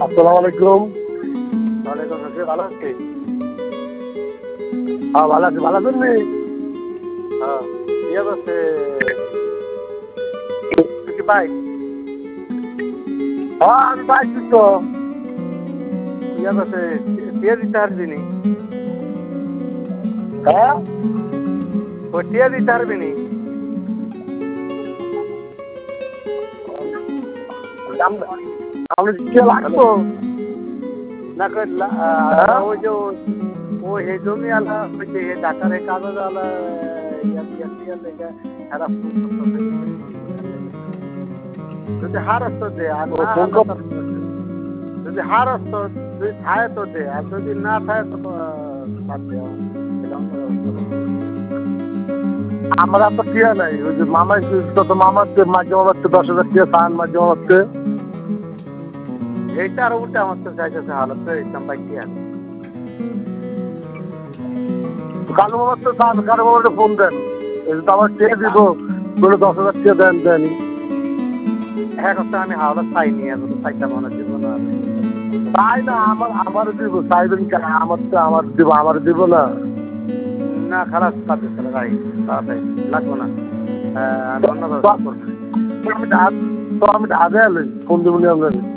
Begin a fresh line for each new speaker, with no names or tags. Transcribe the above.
আসসালামু আলাইকুম।
ওয়ালাইকুম আসসালাম, ভালো আছি?
হ্যাঁ ভালো আছি, ভালো আছেন নি?
হ্যাঁ, ইয়ে করছে, তুই কি বাইক
হ্যাঁ আমি পাইছি তো।
ইয়ে করছে, টিয়া দিতে পারবি নি?
হ্যাঁ
ও টিয়া দিতে পারবি নি?
আপনি কে লাগতো?
না
হ্যাঁ?
ওই যে ও হে জমি আলা ওই যে ঢাকার এই কাগজ আলা লেগে এরা ফোন করতেছে। যদি হারস্ত দে আর
ও
না
ফোন
হারলে
কর।
তার যদি হারস্ত যদি থাকে তো দে, আর যদি না থাকে তো বাদ দে। এটা অন্য ব্যবস্থা করো।
আমার তো টিয়া নাই, ওই যে মামাই তো মামাতে মাঝে মামাতে 10,000 টিয়া চান মাঝে মামাতে।
এইটা আর উল্টা আমার তো চাইতেছে হালত তো ইসলাম ভাই কি আছে?
কালু মামাতে চান, কালু মামাতে ফোন দেন। এই যে তো আমার টিয়া দিব, বলে 10,000 টিয়া দেন দেনি।
হ্যাঁ কথা আমি হাওড়া চাইনি, এখন চাইতাম মনে দিব না।
তাই না, আমার দিব, চাইবেন কেন? আমার দিব না।
না খারাপ কাজে চলে ভাই, তাড়াতাড়ি লাগবো না। আমি অন্য ব্যবস্থা করবো।
আমি ঢাকা ফোন দেবনি আপনার।